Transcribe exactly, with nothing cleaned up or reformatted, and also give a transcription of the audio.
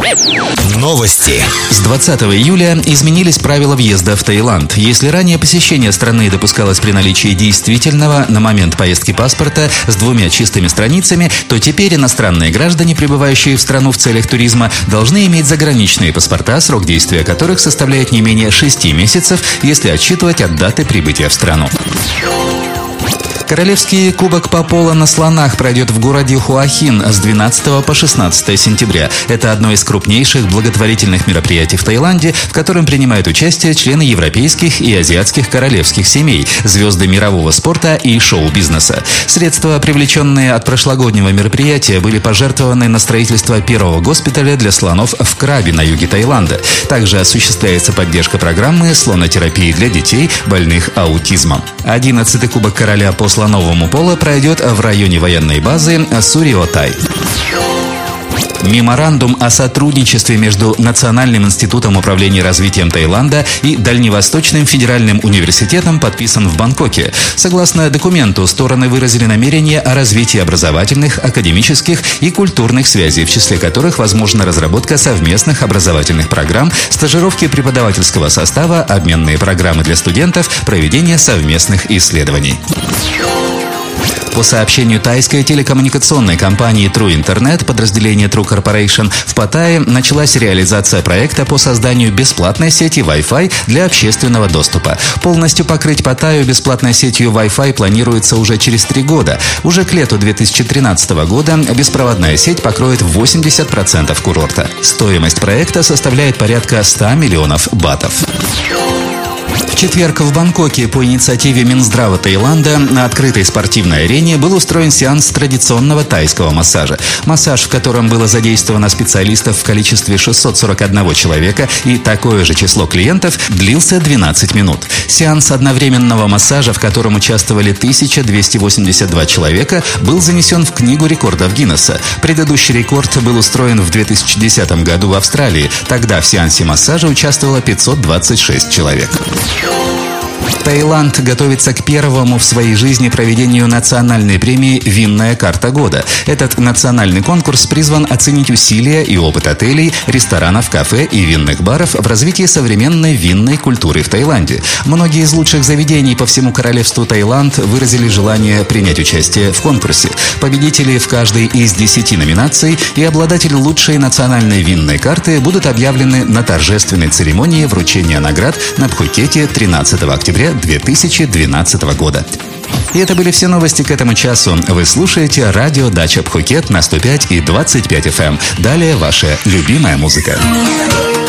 Новости. С двадцатого июля изменились правила въезда в Таиланд. Если ранее посещение страны допускалось при наличии действительного на момент поездки паспорта с двумя чистыми страницами, то теперь иностранные граждане, прибывающие в страну в целях туризма, должны иметь заграничные паспорта, срок действия которых составляет не менее шести месяцев, если отсчитывать от даты прибытия в страну. Королевский кубок по поло на слонах пройдет в городе Хуахин с двенадцатого по шестнадцатое сентября. Это одно из крупнейших благотворительных мероприятий в Таиланде, в котором принимают участие члены европейских и азиатских королевских семей, звезды мирового спорта и шоу-бизнеса. Средства, привлеченные от прошлогоднего мероприятия, были пожертвованы на строительство первого госпиталя для слонов в Крабе на юге Таиланда. Также осуществляется поддержка программы слонотерапии для детей, больных аутизмом. Одиннадцатый кубок короля по слоновому поло пройдет в районе военной базы Суриотай. Меморандум о сотрудничестве между Национальным институтом управления развитием Таиланда и Дальневосточным федеральным университетом подписан в Бангкоке. Согласно документу, стороны выразили намерение о развитии образовательных, академических и культурных связей, в числе которых возможна разработка совместных образовательных программ, стажировки преподавательского состава, обменные программы для студентов, проведение совместных исследований. По сообщению тайской телекоммуникационной компании True Internet, подразделения True Corporation, в Паттайе началась реализация проекта по созданию бесплатной сети Wi-Fi для общественного доступа. Полностью покрыть Паттайю бесплатной сетью Wi-Fi планируется уже через три года. Уже к лету две тысячи тринадцатого года беспроводная сеть покроет восемьдесят процентов курорта. Стоимость проекта составляет порядка ста миллионов батов. В четверг в Бангкоке по инициативе Минздрава Таиланда на открытой спортивной арене был устроен сеанс традиционного тайского массажа. Массаж, в котором было задействовано специалистов в количестве шестьсот сорок один человека и такое же число клиентов, длился двенадцать минут. Сеанс одновременного массажа, в котором участвовали тысяча двести восемьдесят два человека, был занесен в Книгу рекордов Гиннесса. Предыдущий рекорд был устроен в две тысячи десятом году в Австралии. Тогда в сеансе массажа участвовало пятьсот двадцать шесть человек. Таиланд готовится к первому в своей жизни проведению национальной премии «Винная карта года». Этот национальный конкурс призван оценить усилия и опыт отелей, ресторанов, кафе и винных баров в развитии современной винной культуры в Таиланде. Многие из лучших заведений по всему королевству Таиланд выразили желание принять участие в конкурсе. Победители в каждой из десяти номинаций и обладатель лучшей национальной винной карты будут объявлены на торжественной церемонии вручения наград на Пхукете тринадцатого октября две тысячи двенадцатого года. И это были все новости к этому часу. Вы слушаете радио Дача Пхукет на сто пять и двадцать пять эф эм. Далее ваша любимая музыка.